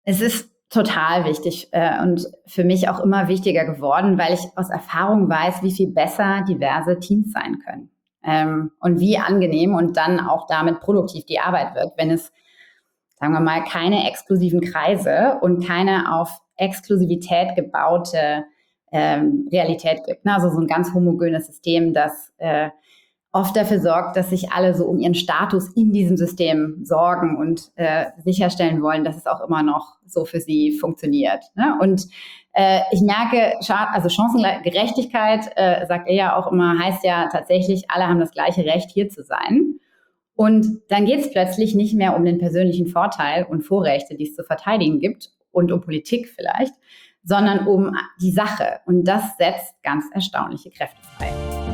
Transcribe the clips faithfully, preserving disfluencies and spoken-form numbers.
Es ist total wichtig äh, und für mich auch immer wichtiger geworden, weil ich aus Erfahrung weiß, wie viel besser diverse Teams sein können ähm, und wie angenehm und dann auch damit produktiv die Arbeit wird, wenn es, sagen wir mal, keine exklusiven Kreise und keine auf Exklusivität gebaute ähm, Realität gibt. Ne? Also so ein ganz homogenes System, das äh, oft dafür sorgt, dass sich alle so um ihren Status in diesem System sorgen und äh, sicherstellen wollen, dass es auch immer noch so für sie funktioniert. Ne? Und äh, ich merke, also Chancengerechtigkeit, äh, sagt er ja auch immer, heißt ja tatsächlich, alle haben das gleiche Recht, hier zu sein. Und dann geht es plötzlich nicht mehr um den persönlichen Vorteil und Vorrechte, die es zu verteidigen gibt und um Politik vielleicht, sondern um die Sache. Und das setzt ganz erstaunliche Kräfte frei.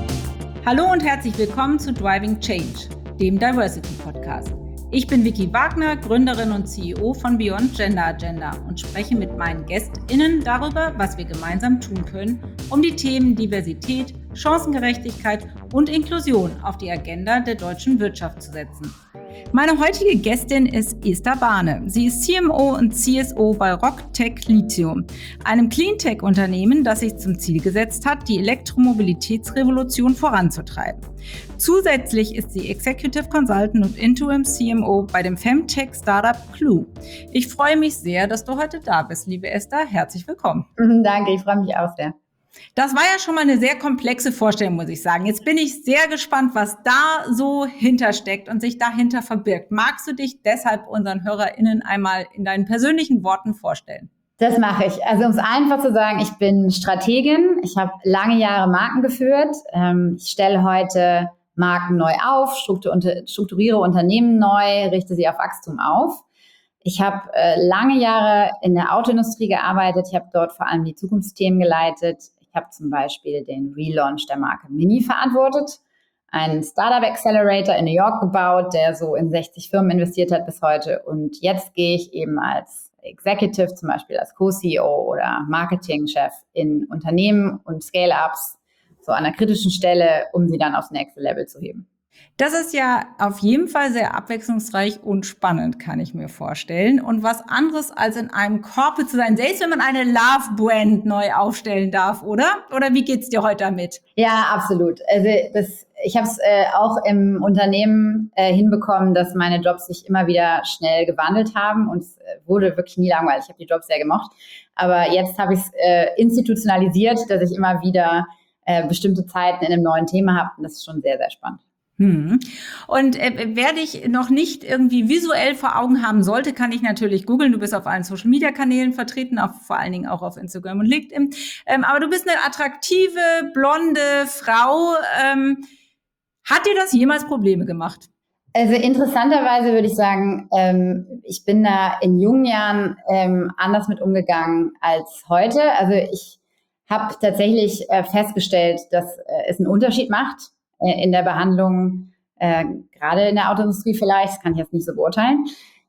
Hallo und herzlich willkommen zu Driving Change, dem Diversity Podcast. Ich bin Vicky Wagner, Gründerin und C E O von Beyond Gender Agenda und spreche mit meinen GästInnen darüber, was wir gemeinsam tun können, um die Themen Diversität, Chancengerechtigkeit und Inklusion auf die Agenda der deutschen Wirtschaft zu setzen. Meine heutige Gästin ist Esther Bahne. Sie ist C M O und C S O bei Rocktech Lithium, einem Cleantech-Unternehmen, das sich zum Ziel gesetzt hat, die Elektromobilitätsrevolution voranzutreiben. Zusätzlich ist sie Executive Consultant und Interim C M O bei dem Femtech-Startup Clue. Ich freue mich sehr, dass du heute da bist, liebe Esther. Herzlich willkommen. Danke, ich freue mich auch sehr. Das war ja schon mal eine sehr komplexe Vorstellung, muss ich sagen. Jetzt bin ich sehr gespannt, was da so hintersteckt und sich dahinter verbirgt. Magst du dich deshalb unseren HörerInnen einmal in deinen persönlichen Worten vorstellen? Das mache ich. Also um es einfach zu sagen, ich bin Strategin. Ich habe lange Jahre Marken geführt. Ich stelle heute Marken neu auf, strukturiere Unternehmen neu, richte sie auf Wachstum auf. Ich habe äh, lange Jahre in der Autoindustrie gearbeitet. Ich habe dort vor allem die Zukunftsthemen geleitet. Ich habe zum Beispiel den Relaunch der Marke Mini verantwortet, einen Startup Accelerator in New York gebaut, der so in sechzig Firmen investiert hat bis heute. Und jetzt gehe ich eben als Executive, zum Beispiel als Co-C E O oder Marketingchef in Unternehmen und Scale-Ups, so an einer kritischen Stelle, um sie dann aufs nächste Level zu heben. Das ist ja auf jeden Fall sehr abwechslungsreich und spannend, kann ich mir vorstellen. Und was anderes als in einem Corporate zu sein, selbst wenn man eine Love-Brand neu aufstellen darf, oder? Oder wie geht's dir heute damit? Ja, absolut. Also das, ich habe es äh, auch im Unternehmen äh, hinbekommen, dass meine Jobs sich immer wieder schnell gewandelt haben und es äh, wurde wirklich nie langweilig. Ich habe die Jobs sehr gemocht. Aber jetzt habe ich es äh, institutionalisiert, dass ich immer wieder äh, bestimmte Zeiten in einem neuen Thema habe und das ist schon sehr, sehr spannend. Hm. Und äh, wer dich noch nicht irgendwie visuell vor Augen haben sollte, kann ich natürlich googeln. Du bist auf allen Social-Media-Kanälen vertreten, auf, vor allen Dingen auch auf Instagram und LinkedIn. Ähm, aber du bist eine attraktive, blonde Frau. Ähm, hat dir das jemals Probleme gemacht? Also interessanterweise würde ich sagen, ähm, ich bin da in jungen Jahren ähm, anders mit umgegangen als heute. Also ich habe tatsächlich äh, festgestellt, dass äh, es einen Unterschied macht in der Behandlung, äh, gerade in der Autoindustrie vielleicht, das kann ich jetzt nicht so beurteilen.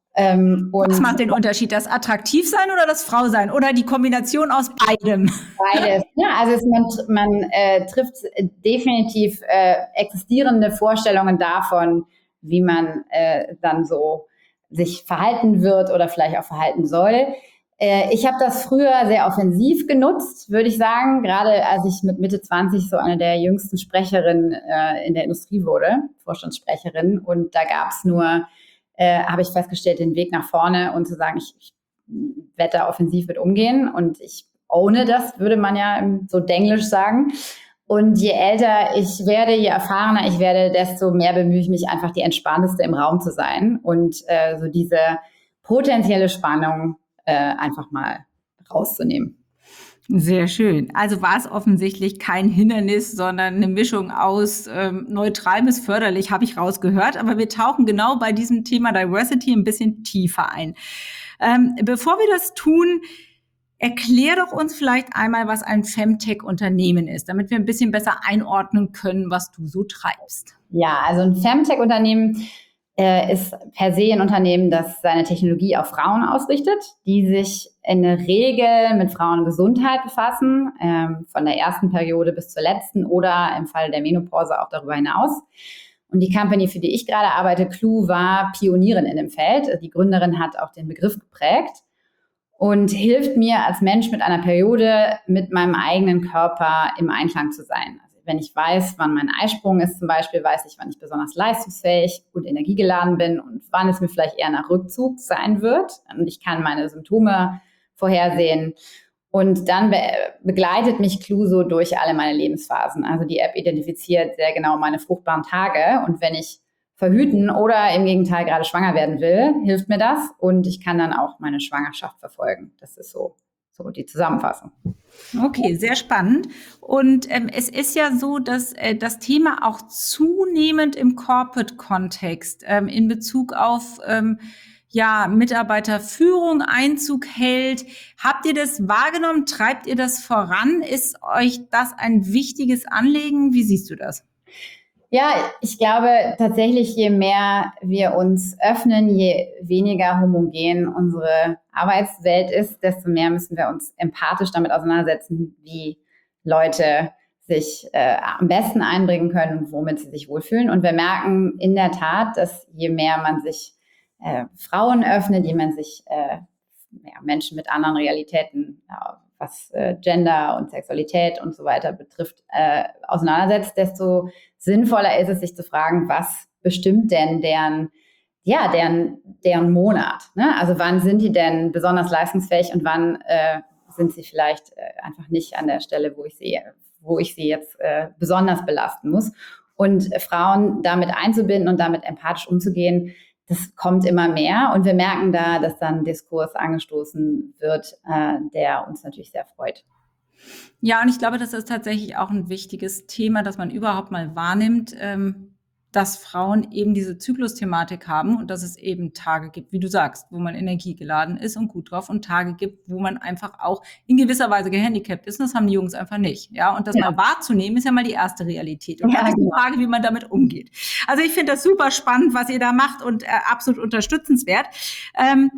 Ähm, und Was macht den Unterschied? Das Attraktivsein oder das Frausein? Oder die Kombination aus beidem? Beides. Ja, also es, man, man äh, trifft definitiv äh, existierende Vorstellungen davon, wie man äh, dann so sich verhalten wird oder vielleicht auch verhalten soll. Ich habe das früher sehr offensiv genutzt, würde ich sagen, gerade als ich mit Mitte zwanzig so eine der jüngsten Sprecherinnen äh, in der Industrie wurde, Vorstandssprecherin. Und da gab es nur, äh, habe ich festgestellt, den Weg nach vorne und zu sagen, ich, ich werde da offensiv mit umgehen und ich owne das, würde man ja so denglisch sagen. Und je älter ich werde, je erfahrener ich werde, desto mehr bemühe ich mich einfach, die Entspannteste im Raum zu sein und äh, so diese potenzielle Spannung einfach mal rauszunehmen. Sehr schön. Also war es offensichtlich kein Hindernis, sondern eine Mischung aus ähm, neutral bis förderlich, habe ich rausgehört. Aber wir tauchen genau bei diesem Thema Diversity ein bisschen tiefer ein. Ähm, bevor wir das tun, erklär doch uns vielleicht einmal, was ein Femtech-Unternehmen ist, damit wir ein bisschen besser einordnen können, was du so treibst. Ja, also ein Femtech-Unternehmen ist per se ein Unternehmen, das seine Technologie auf Frauen ausrichtet, die sich in der Regel mit Frauengesundheit befassen, ähm, von der ersten Periode bis zur letzten oder im Fall der Menopause auch darüber hinaus. Und die Company, für die ich gerade arbeite, Clue, war Pionierin in dem Feld. Die Gründerin hat auch den Begriff geprägt. und hilft mir als Mensch mit einer Periode mit meinem eigenen Körper im Einklang zu sein. Also wenn ich weiß, wann mein Eisprung ist zum Beispiel, weiß ich, wann ich besonders leistungsfähig und energiegeladen bin und wann es mir vielleicht eher nach Rückzug sein wird. Und ich kann meine Symptome vorhersehen. Und dann be- begleitet mich Cluso durch alle meine Lebensphasen. Also die App identifiziert sehr genau meine fruchtbaren Tage. Und wenn ich verhüten oder im Gegenteil gerade schwanger werden will, hilft mir das. Und ich kann dann auch meine Schwangerschaft verfolgen. Das ist so, so die Zusammenfassung. Okay, sehr spannend. Und ähm, es ist ja so, dass äh, das Thema auch zunehmend im Corporate-Kontext ähm, in Bezug auf ähm, ja, Mitarbeiterführung Einzug hält. Habt ihr das wahrgenommen? Treibt ihr das voran? Ist euch das ein wichtiges Anliegen? Wie siehst du das? Ja, ich glaube tatsächlich, je mehr wir uns öffnen, je weniger homogen unsere Arbeitswelt ist, desto mehr müssen wir uns empathisch damit auseinandersetzen, wie Leute sich äh, am besten einbringen können und womit sie sich wohlfühlen. Und wir merken in der Tat, dass je mehr man sich äh, Frauen öffnet, je mehr sich äh, ja, Menschen mit anderen Realitäten, ja, was äh, Gender und Sexualität und so weiter betrifft, äh, auseinandersetzt, desto sinnvoller ist es, sich zu fragen, was bestimmt denn deren, ja, deren, deren Monat? Ne? Also wann sind die denn besonders leistungsfähig und wann äh, sind sie vielleicht äh, einfach nicht an der Stelle, wo ich sie, wo ich sie jetzt äh, besonders belasten muss? Und äh, Frauen damit einzubinden und damit empathisch umzugehen, das kommt immer mehr. Und wir merken da, dass dann ein Diskurs angestoßen wird, äh, der uns natürlich sehr freut. Ja, und ich glaube, das ist tatsächlich auch ein wichtiges Thema, dass man überhaupt mal wahrnimmt, ähm, dass Frauen eben diese Zyklusthematik haben und dass es eben Tage gibt, wie du sagst, wo man energiegeladen ist und gut drauf und Tage gibt, wo man einfach auch in gewisser Weise gehandicapt ist. Und das haben die Jungs einfach nicht. Ja, und das ja. mal wahrzunehmen, ist ja mal die erste Realität. Und ja, dann ist die Frage, wie man damit umgeht. Also ich finde das super spannend, was ihr da macht und äh, absolut unterstützenswert. Ähm,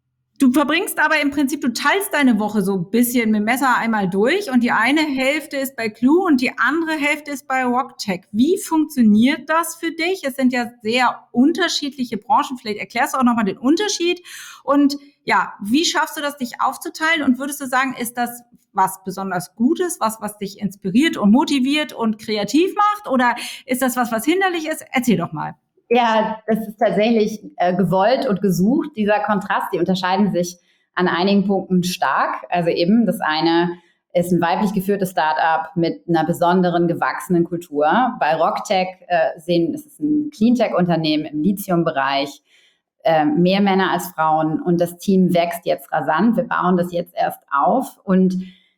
Du verbringst aber im Prinzip, du teilst deine Woche so ein bisschen mit dem Messer einmal durch und die eine Hälfte ist bei Clue und die andere Hälfte ist bei RockTech. Wie funktioniert das für dich? Es sind ja sehr unterschiedliche Branchen. Vielleicht erklärst du auch nochmal den Unterschied. Und ja, wie schaffst du das, dich aufzuteilen? Und würdest du sagen, ist das was besonders Gutes, was, was dich inspiriert und motiviert und kreativ macht? Oder ist das was, was hinderlich ist? Erzähl doch mal. Ja, das ist tatsächlich äh, gewollt und gesucht, dieser Kontrast. Die unterscheiden sich an einigen Punkten stark. Also eben, das eine ist ein weiblich geführtes Start-up mit einer besonderen, gewachsenen Kultur. Bei RockTech äh, sehen, es ist ein Cleantech-Unternehmen im Lithium-Bereich, äh, mehr Männer als Frauen. Und das Team wächst jetzt rasant. Wir bauen das jetzt erst auf. Und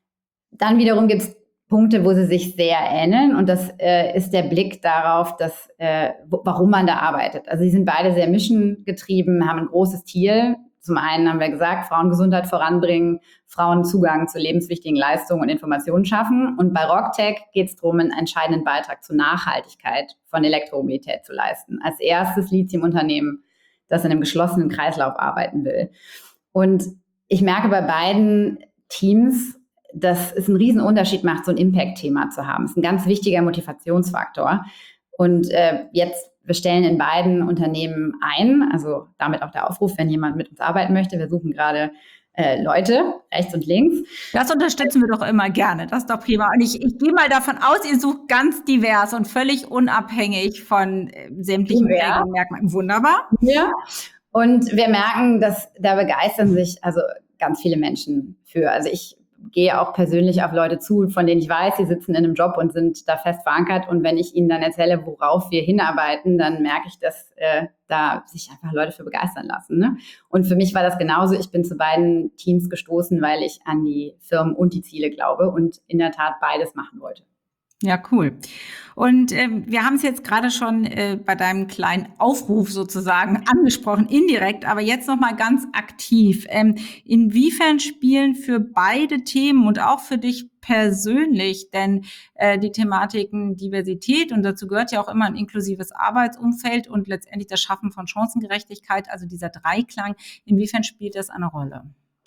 dann wiederum gibt es Punkte, wo sie sich sehr ähneln, und das äh, ist der Blick darauf, dass, äh, wo, warum man da arbeitet. Also sie sind beide sehr missiongetrieben, haben ein großes Ziel. Zum einen haben wir gesagt, Frauengesundheit voranbringen, Frauen Zugang zu lebenswichtigen Leistungen und Informationen schaffen. Und bei RockTech geht es darum, einen entscheidenden Beitrag zur Nachhaltigkeit von Elektromobilität zu leisten. Als erstes Lithium-Unternehmen, das in einem geschlossenen Kreislauf arbeiten will. Und ich merke bei beiden Teams, dass es einen riesen Unterschied macht, so ein Impact-Thema zu haben. Das ist ein ganz wichtiger Motivationsfaktor. Und äh, jetzt, wir stellen in beiden Unternehmen ein, also damit auch der Aufruf, wenn jemand mit uns arbeiten möchte. Wir suchen gerade äh, Leute, rechts und links. Das unterstützen wir doch immer gerne, das ist doch prima. Und ich, ich gehe mal davon aus, ihr sucht ganz divers und völlig unabhängig von äh, sämtlichen ja. Merkmalen. Wunderbar. Ja, und wir merken, dass da begeistern sich also ganz viele Menschen für. Also ich gehe auch persönlich auf Leute zu, von denen ich weiß, sie sitzen in einem Job und sind da fest verankert. Und wenn ich ihnen dann erzähle, worauf wir hinarbeiten, dann merke ich, dass äh, da sich einfach Leute für begeistern lassen. Ne? Und für mich war das genauso. Ich bin zu beiden Teams gestoßen, weil ich an die Firmen und die Ziele glaube und in der Tat beides machen wollte. Ja, cool. Und ähm, wir haben es jetzt gerade schon äh, bei deinem kleinen Aufruf sozusagen angesprochen, indirekt, aber jetzt nochmal ganz aktiv. Ähm, inwiefern spielen für beide Themen und auch für dich persönlich denn äh, die Thematiken Diversität, und dazu gehört ja auch immer ein inklusives Arbeitsumfeld und letztendlich das Schaffen von Chancengerechtigkeit, also dieser Dreiklang, inwiefern spielt das eine Rolle?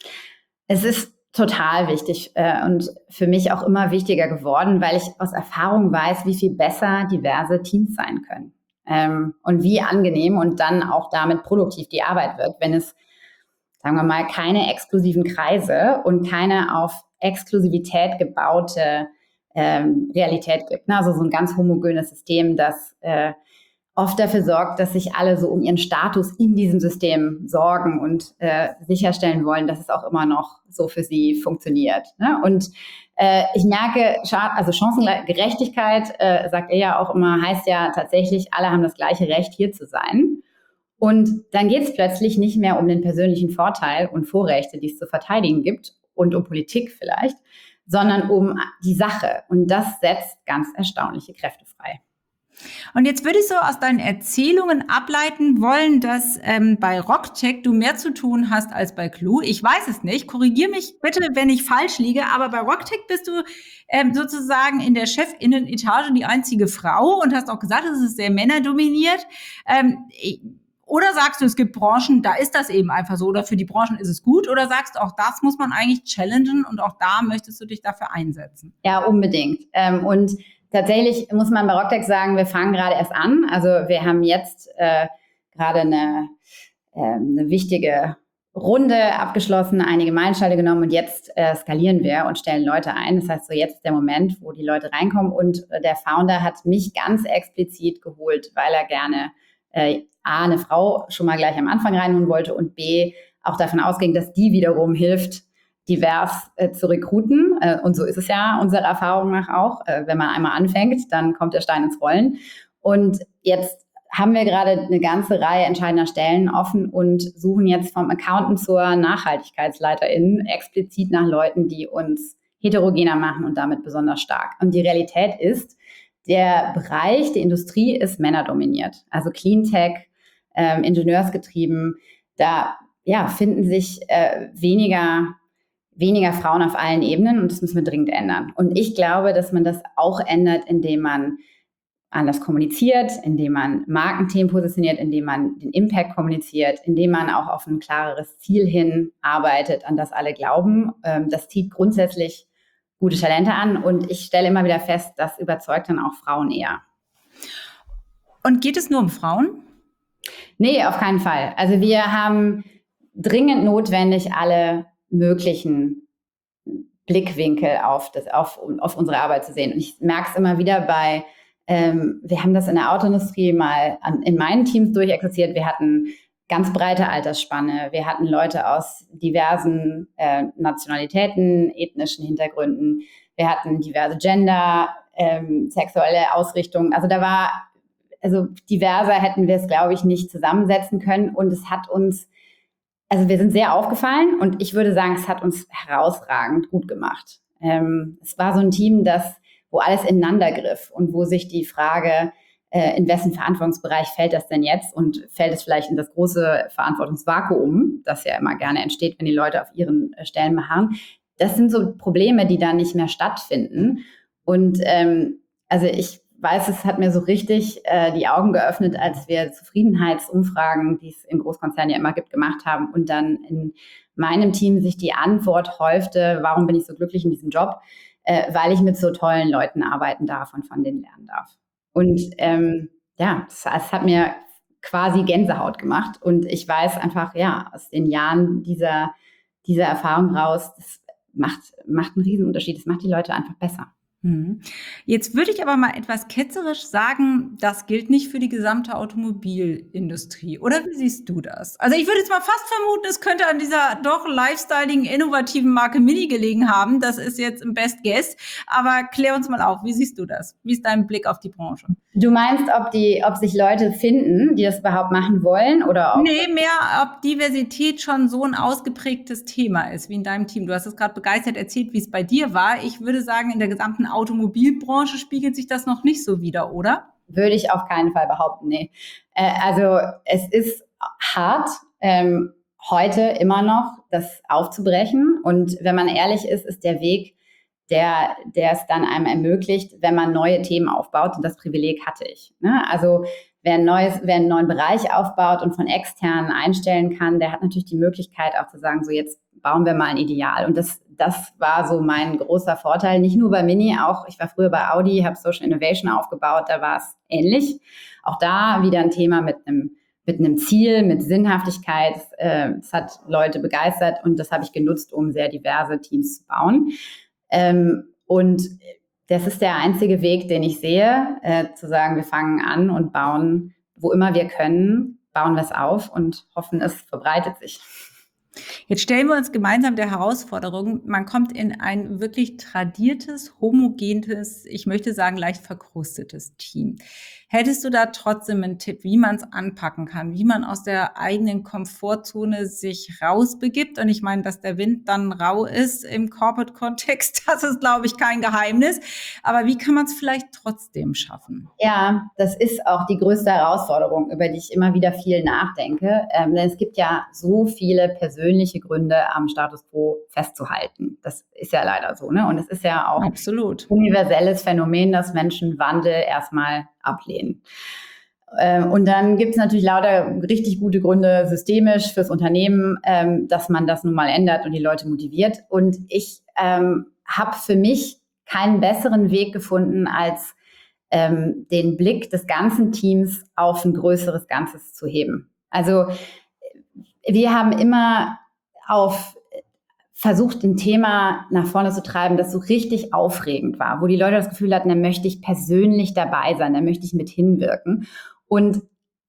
Es ist total wichtig äh, und für mich auch immer wichtiger geworden, weil ich aus Erfahrung weiß, wie viel besser diverse Teams sein können ähm, und wie angenehm und dann auch damit produktiv die Arbeit wird, wenn es sagen wir mal, keine exklusiven Kreise und keine auf Exklusivität gebaute ähm, Realität gibt. Ne? Also so ein ganz homogenes System, das äh, oft dafür sorgt, dass sich alle so um ihren Status in diesem System sorgen und äh, sicherstellen wollen, dass es auch immer noch so für sie funktioniert. Ne? Und äh, ich merke, also Chancengerechtigkeit, äh, sagt er ja auch immer, heißt ja tatsächlich, alle haben das gleiche Recht, hier zu sein. Und dann geht es plötzlich nicht mehr um den persönlichen Vorteil und Vorrechte, die es zu verteidigen gibt und um Politik vielleicht, sondern um die Sache. Und das setzt ganz erstaunliche Kräfte frei. Und jetzt würde ich so aus deinen Erzählungen ableiten wollen, dass ähm, bei Rockcheck du mehr zu tun hast als bei Clue. Ich weiß es nicht. Korrigier mich bitte, wenn ich falsch liege. Aber bei Rockcheck bist du ähm, sozusagen in der Chefinnenetage die einzige Frau und hast auch gesagt, es ist sehr männerdominiert. Ähm, Oder sagst du, es gibt Branchen, da ist das eben einfach so, oder für die Branchen ist es gut, oder sagst du, auch das muss man eigentlich challengen und auch da möchtest du dich dafür einsetzen? Ja, unbedingt. Ähm, und tatsächlich muss man bei Rocktech sagen, wir fangen gerade erst an. Also wir haben jetzt äh, gerade eine, äh, eine wichtige Runde abgeschlossen, einige Meilensteine genommen und jetzt äh, skalieren wir und stellen Leute ein. Das heißt, so jetzt ist der Moment, wo die Leute reinkommen und äh, der Founder hat mich ganz explizit geholt, weil er gerne äh, A, eine Frau schon mal gleich am Anfang reinholen wollte und B, auch davon ausging, dass die wiederum hilft, divers äh, zu rekruten. Äh, und so ist es ja unserer Erfahrung nach auch. Äh, wenn man einmal anfängt, dann kommt der Stein ins Rollen. Und jetzt haben wir gerade eine ganze Reihe entscheidender Stellen offen und suchen jetzt vom Accountant zur Nachhaltigkeitsleiterin explizit nach Leuten, die uns heterogener machen und damit besonders stark. Und die Realität ist, der Bereich, die Industrie ist männerdominiert. Also Cleantech, ähm, ingenieursgetrieben, da ja, finden sich äh, weniger, weniger Frauen auf allen Ebenen und das müssen wir dringend ändern. Und ich glaube, dass man das auch ändert, indem man anders kommuniziert, indem man Markenthemen positioniert, indem man den Impact kommuniziert, indem man auch auf ein klareres Ziel hin arbeitet, an das alle glauben. Ähm, das zieht grundsätzlich gute Talente an und ich stelle immer wieder fest, das überzeugt dann auch Frauen eher. Und geht es nur um Frauen? Nee, auf keinen Fall. Also wir haben dringend notwendig, alle möglichen Blickwinkel auf, das, auf, auf unsere Arbeit zu sehen. Und ich merke es immer wieder bei, ähm, wir haben das in der Autoindustrie mal an, in meinen Teams durchexerziert. Wir hatten ganz breite Altersspanne. Wir hatten Leute aus diversen äh, Nationalitäten, ethnischen Hintergründen. Wir hatten diverse Gender, ähm, sexuelle Ausrichtungen. Also da war, also diverser hätten wir es, glaube ich, nicht zusammensetzen können. Und es hat uns, also wir sind sehr aufgefallen und ich würde sagen, es hat uns herausragend gut gemacht. Ähm, es war so ein Team, das, wo alles ineinander griff und wo sich die Frage, äh, in wessen Verantwortungsbereich fällt das denn jetzt und fällt es vielleicht in das große Verantwortungsvakuum, das ja immer gerne entsteht, wenn die Leute auf ihren äh, Stellen beharren. Das sind so Probleme, die da nicht mehr stattfinden. Und ähm, also ich weiß, es hat mir so richtig äh, die Augen geöffnet, als wir Zufriedenheitsumfragen, die es in Großkonzernen ja immer gibt, gemacht haben und dann in meinem Team sich die Antwort häufte, warum bin ich so glücklich in diesem Job? Äh, weil ich mit so tollen Leuten arbeiten darf und von denen lernen darf. Und ähm, ja, es, es hat mir quasi Gänsehaut gemacht und ich weiß einfach, ja, aus den Jahren dieser, dieser Erfahrung raus, das macht, macht einen Riesenunterschied, das macht die Leute einfach besser. Jetzt würde ich aber mal etwas ketzerisch sagen, das gilt nicht für die gesamte Automobilindustrie. Oder wie siehst du das? Also ich würde jetzt mal fast vermuten, es könnte an dieser doch lifestyleigen, innovativen Marke Mini gelegen haben. Das ist jetzt im Best Guess. Aber klär uns mal auf, wie siehst du das? Wie ist dein Blick auf die Branche? Du meinst, ob die, ob sich Leute finden, die das überhaupt machen wollen? Oder ob nee, mehr, ob Diversität schon so ein ausgeprägtes Thema ist, wie in deinem Team. Du hast es gerade begeistert erzählt, wie es bei dir war. Ich würde sagen, in der gesamten Automobilbranche spiegelt sich das noch nicht so wider, oder? Würde ich auf keinen Fall behaupten, nee. Äh, also es ist hart, ähm, heute immer noch das aufzubrechen. Und wenn man ehrlich ist, ist der Weg, der, der es dann einem ermöglicht, wenn man neue Themen aufbaut. Und das Privileg hatte ich. Ne? Also wer, ein neues, wer einen neuen Bereich aufbaut und von externen einstellen kann, der hat natürlich die Möglichkeit auch zu sagen, so jetzt bauen wir mal ein Ideal. Und das, das war so mein großer Vorteil. Nicht nur bei Mini, auch ich war früher bei Audi, habe Social Innovation aufgebaut, da war es ähnlich. Auch da wieder ein Thema mit einem mit einem Ziel, mit Sinnhaftigkeit. Äh, es hat Leute begeistert und das habe ich genutzt, um sehr diverse Teams zu bauen. Ähm, und das ist der einzige Weg, den ich sehe, äh, zu sagen, wir fangen an und bauen, wo immer wir können, bauen wir es auf und hoffen, es verbreitet sich. Jetzt stellen wir uns gemeinsam der Herausforderung, man kommt in ein wirklich tradiertes, homogenes, ich möchte sagen leicht verkrustetes Team. Hättest du da trotzdem einen Tipp, wie man es anpacken kann, wie man aus der eigenen Komfortzone sich rausbegibt? Und ich meine, dass der Wind dann rau ist im Corporate-Kontext, das ist, glaube ich, kein Geheimnis. Aber wie kann man es vielleicht trotzdem schaffen? Ja, das ist auch die größte Herausforderung, über die ich immer wieder viel nachdenke. Ähm, denn es gibt ja so viele persönliche Gründe, am Status quo festzuhalten. Das ist ja leider so, ne? Und es ist ja auch Absolut. ein universelles Phänomen, dass Menschen Wandel erstmal ablehnen. Ähm, und dann gibt es natürlich lauter richtig gute Gründe systemisch fürs Unternehmen, ähm, dass man das nun mal ändert und die Leute motiviert. Und ich ähm, habe für mich keinen besseren Weg gefunden, als ähm, den Blick des ganzen Teams auf ein größeres Ganzes zu heben. Also wir haben immer auf versucht, ein Thema nach vorne zu treiben, das so richtig aufregend war, wo die Leute das Gefühl hatten, da möchte ich persönlich dabei sein, da möchte ich mit hinwirken. Und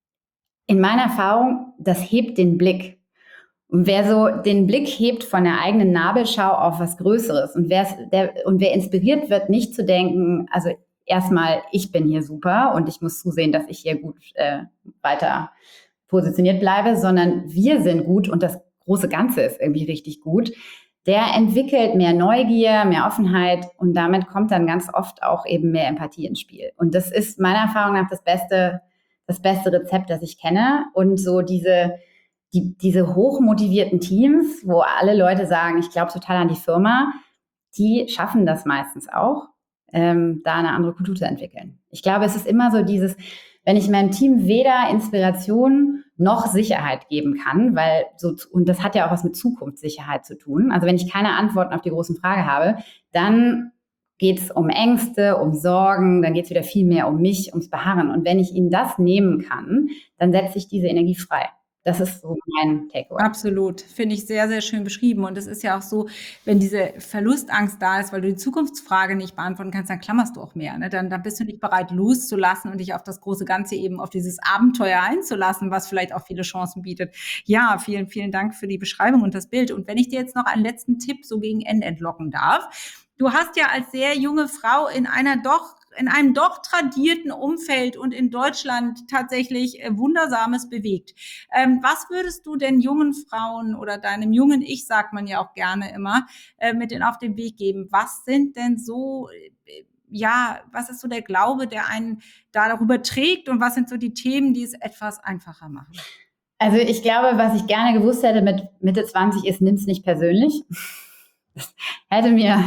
in meiner Erfahrung, das hebt den Blick. Und wer so den Blick hebt von der eigenen Nabelschau auf was Größeres und, der, und wer inspiriert wird, nicht zu denken, also erstmal, ich bin hier super und ich muss zusehen, dass ich hier gut äh, weiter positioniert bleibe, sondern wir sind gut und das große Ganze ist irgendwie richtig gut, der entwickelt mehr Neugier, mehr Offenheit und damit kommt dann ganz oft auch eben mehr Empathie ins Spiel. Und das ist meiner Erfahrung nach das beste, das beste Rezept, das ich kenne. Und so diese, die, diese hochmotivierten Teams, wo alle Leute sagen, ich glaube total an die Firma, die schaffen das meistens auch, ähm, da eine andere Kultur zu entwickeln. Ich glaube, es ist immer so dieses, wenn ich meinem Team weder Inspiration noch Sicherheit geben kann, weil so, und das hat ja auch was mit Zukunftssicherheit zu tun. Also wenn ich keine Antworten auf die großen Fragen habe, dann geht es um Ängste, um Sorgen, dann geht es wieder viel mehr um mich, ums Beharren. Und wenn ich ihnen das nehmen kann, dann setze ich diese Energie frei. Das ist so mein Takeaway. Absolut. Finde ich sehr, sehr schön beschrieben. Und es ist ja auch so, wenn diese Verlustangst da ist, weil du die Zukunftsfrage nicht beantworten kannst, dann klammerst du auch mehr. Ne? Dann, dann bist du nicht bereit, loszulassen und dich auf das große Ganze eben, auf dieses Abenteuer einzulassen, was vielleicht auch viele Chancen bietet. Ja, vielen, vielen Dank für die Beschreibung und das Bild. Und wenn ich dir jetzt noch einen letzten Tipp so gegen Ende entlocken darf. Du hast ja als sehr junge Frau in einer doch in einem doch tradierten Umfeld und in Deutschland tatsächlich äh, Wundersames bewegt. Ähm, was würdest du denn jungen Frauen oder deinem jungen Ich, sagt man ja auch gerne immer, äh, mit denen auf den Weg geben? Was sind denn so, äh, ja, was ist so der Glaube, der einen da darüber trägt und was sind so die Themen, die es etwas einfacher machen? Also ich glaube, was ich gerne gewusst hätte mit Mitte zwanzig ist, nimm's nicht persönlich. Das hätte mir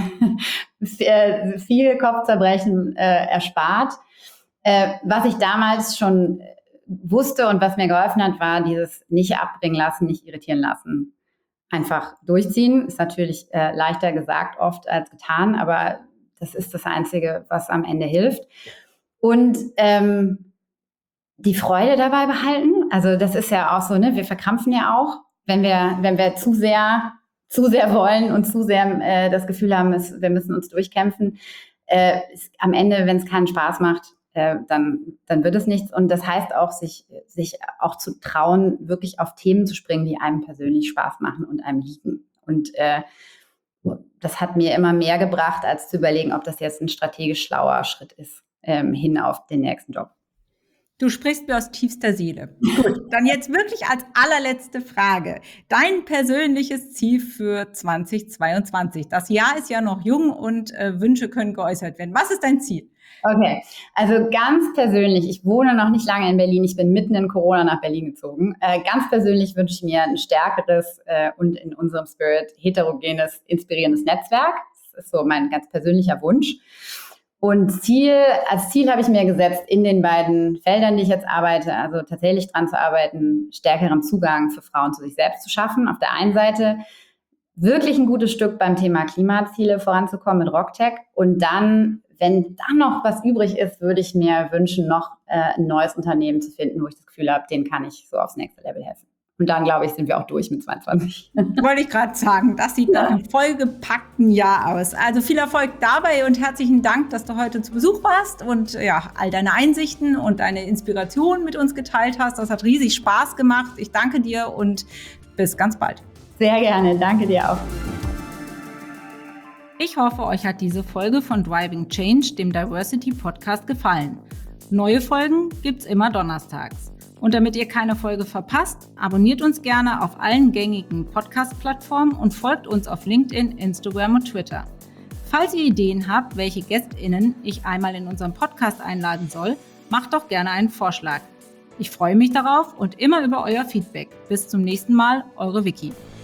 viel Kopfzerbrechen äh, erspart. Äh, was ich damals schon wusste und was mir geholfen hat, war dieses nicht abbringen lassen, nicht irritieren lassen. Einfach durchziehen. Ist natürlich äh, leichter gesagt oft als getan, aber das ist das Einzige, was am Ende hilft. Und ähm, die Freude dabei behalten. Also das ist ja auch so, ne? Wir verkrampfen ja auch, wenn wir, wenn wir zu sehr zu sehr wollen und zu sehr äh, das Gefühl haben, es, wir müssen uns durchkämpfen. Äh, ist, am Ende, wenn es keinen Spaß macht, äh, dann, dann wird es nichts. Und das heißt auch, sich, sich auch zu trauen, wirklich auf Themen zu springen, die einem persönlich Spaß machen und einem liegen. Und äh, das hat mir immer mehr gebracht, als zu überlegen, ob das jetzt ein strategisch schlauer Schritt ist, ähm, hin auf den nächsten Job. Du sprichst mir aus tiefster Seele. Gut, dann jetzt wirklich als allerletzte Frage. Dein persönliches Ziel für zwanzig zweiundzwanzig. Das Jahr ist ja noch jung und äh, Wünsche können geäußert werden. Was ist dein Ziel? Okay, also ganz persönlich, ich wohne noch nicht lange in Berlin, ich bin mitten in Corona nach Berlin gezogen. Äh, ganz persönlich wünsche ich mir ein stärkeres äh, und in unserem Spirit heterogenes, inspirierendes Netzwerk. Das ist so mein ganz persönlicher Wunsch. Und Ziel, als Ziel habe ich mir gesetzt, in den beiden Feldern, die ich jetzt arbeite, also tatsächlich dran zu arbeiten, stärkeren Zugang für Frauen zu sich selbst zu schaffen. Auf der einen Seite wirklich ein gutes Stück beim Thema Klimaziele voranzukommen mit RockTech und dann wenn dann noch was übrig ist, würde ich mir wünschen, noch äh, ein neues Unternehmen zu finden, wo ich das Gefühl habe, denen kann ich so aufs nächste Level helfen. Und dann, glaube ich, sind wir auch durch mit zweiundzwanzig. Wollte ich gerade sagen, das sieht nach einem vollgepackten Jahr aus. Also viel Erfolg dabei und herzlichen Dank, dass du heute zu Besuch warst und ja, all deine Einsichten und deine Inspiration mit uns geteilt hast. Das hat riesig Spaß gemacht. Ich danke dir und bis ganz bald. Sehr gerne, danke dir auch. Ich hoffe, euch hat diese Folge von Driving Change, dem Diversity Podcast, gefallen. Neue Folgen gibt's immer donnerstags. Und damit ihr keine Folge verpasst, abonniert uns gerne auf allen gängigen Podcast-Plattformen und folgt uns auf LinkedIn, Instagram und Twitter. Falls ihr Ideen habt, welche GästInnen ich einmal in unserem Podcast einladen soll, macht doch gerne einen Vorschlag. Ich freue mich darauf und immer über euer Feedback. Bis zum nächsten Mal, eure Vicky.